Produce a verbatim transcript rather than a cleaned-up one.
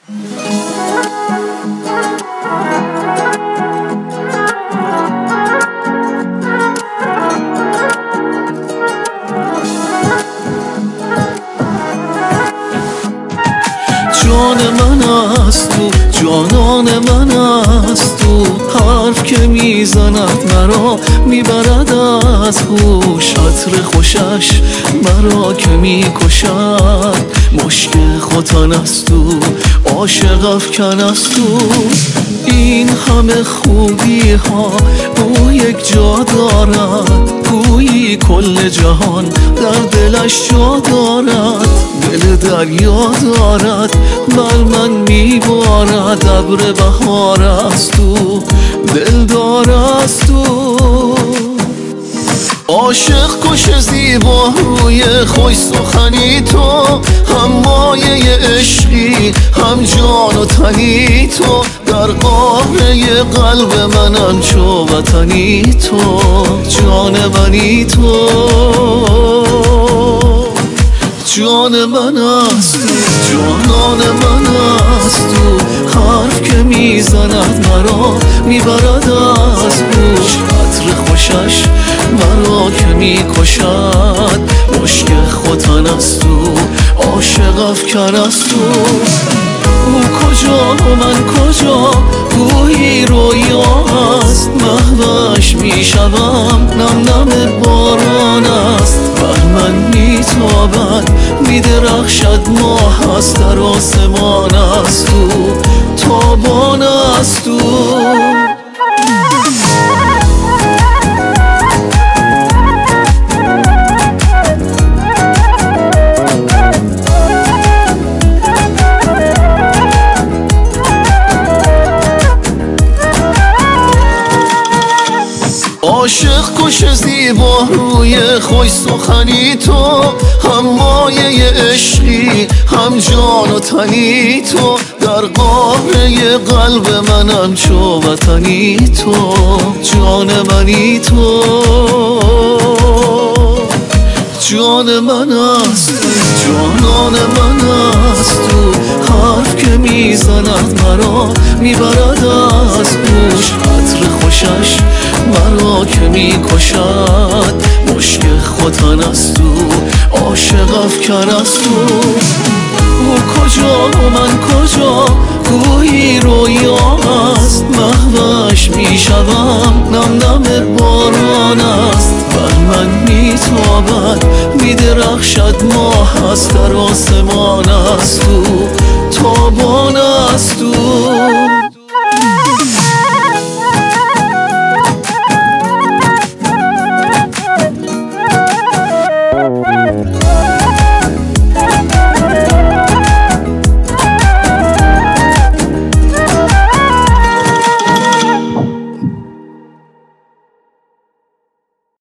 جان من است تو، جانان من است تو، حرف که میزند مرا میبرد از هوش، عطر خوشش مرا که میکشد، مشک ختن است تو، عاشق افکن است تو. این همه خوبی ها او یک جا دارد، گویی کل جهان در دلش جا دارد، دل دریا دارد بر من میبارد، ابر بهار است تو، دلدار است تو. عاشق کش زیبا روی خوش سخنی تو، هم مایه عشقی هم جان و تنی تو، در قاره قلب منم چو وطنی تو، جان منی تو، جان من است تو، جانان من است تو، حرف که میزند مرا میبرد از هوش، عطر خوشش مرا که میکشد، مشک ختن است تو، عاشق افکن است تو. او کجا و من کجا گویی رویا است، محوش میشوم نم نم باران است، بر من میتابد میدرخشد ماه است، در آسمان است تو، تابان است تو. عاشق کش زیبا روی خوش سخنی تو، هم مایه عشقی هم جان و تنی تو، در قاره قلب منم چو وطنی تو، جان منی تو، جان من است تو، جانان من است تو، حرف که میزند مرا میبرد از هوش، عطر خوشش مرا که میکشد، مشک ختن است تو، عاشق افکن است تو. او کجا و من کجا گویی رویا است، محوش میشوم نم نم باران است، بر من میتابد میدرخشد ماه است، در آسمان است تو، تابان است تو. Oh,